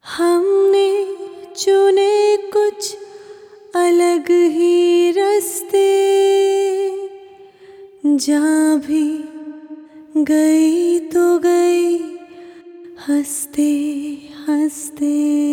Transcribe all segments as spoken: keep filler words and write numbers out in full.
हमने चुने कुछ अलग ही रास्ते, जहाँ भी गई तो गई हंसते हंसते।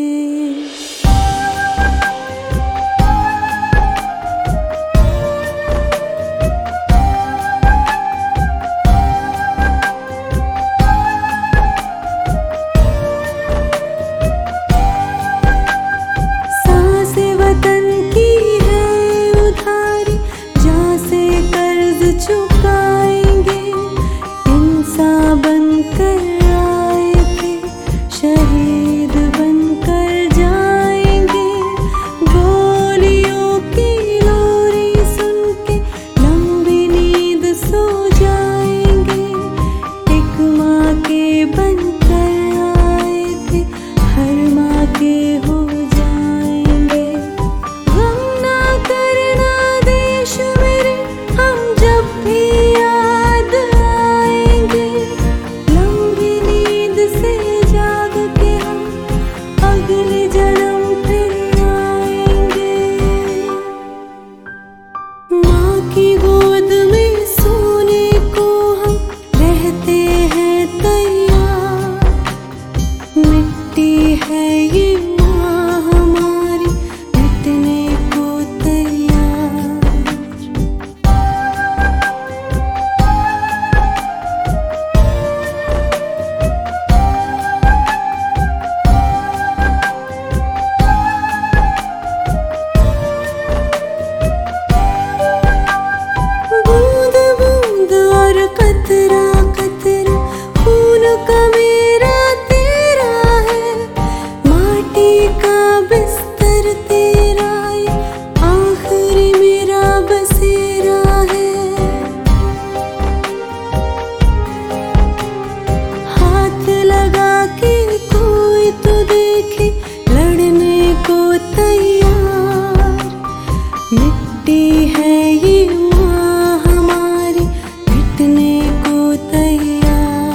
चुकाएंगे इंसान बनकर आए थे, शहीद बनकर जाएंगे। गोलियों की लोरी सुन के लंबी नींद सो जाएंगे। एक माँ के बनकर आए थे, हर माँ के हो जाएंगे। गम ना करना देश मेरे, हम जब भी याद आएंगे। लंबी नींद से जाग के हम अगले जन्म फिर आएंगे। माँ की गोद में सोने को हम रहते हैं तैयार। मिट्टी है ये माँ हमारी, मिटने को तैयार। बूंद बूंद और कतरा कतरा खून का मेरा तेरा है। माटी का बिस्तर तेरा, ये आखिरी मेरा बसेरा है। हाथ लगा के कोई तो देखे, लड़ने को तैयार। मिट्टी है ये माँ हमारी, मिटने को तैयार।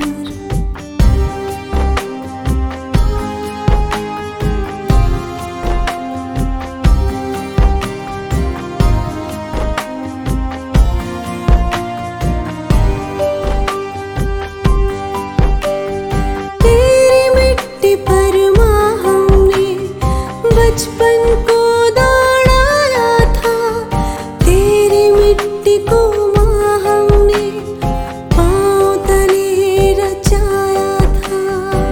तेरी मिट्टी पर माँ हमने बचपन को दौड़ाया था। तेरी मिट्टी को माँ हमने पाँव तले रचाया था।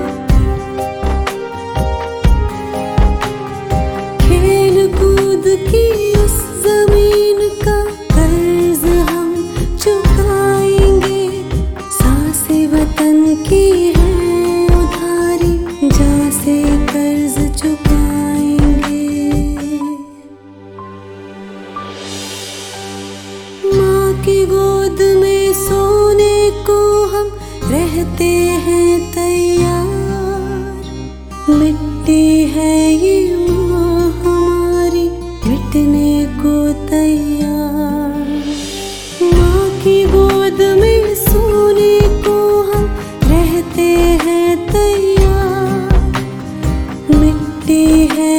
खेल कूद की उस जमीन का कर्ज हम चुकाएंगे। सांसें वतन की है उधारी, जहाँ से कर्ज चुकाएंगे। माँ की गोद में सोने को हम रहते हैं तैयार। मिट्टी है ये माँ हमारी, मिटने को तैयार। माँ की गोद में सोने को हम रहते हैं तैयार। मिट्टी है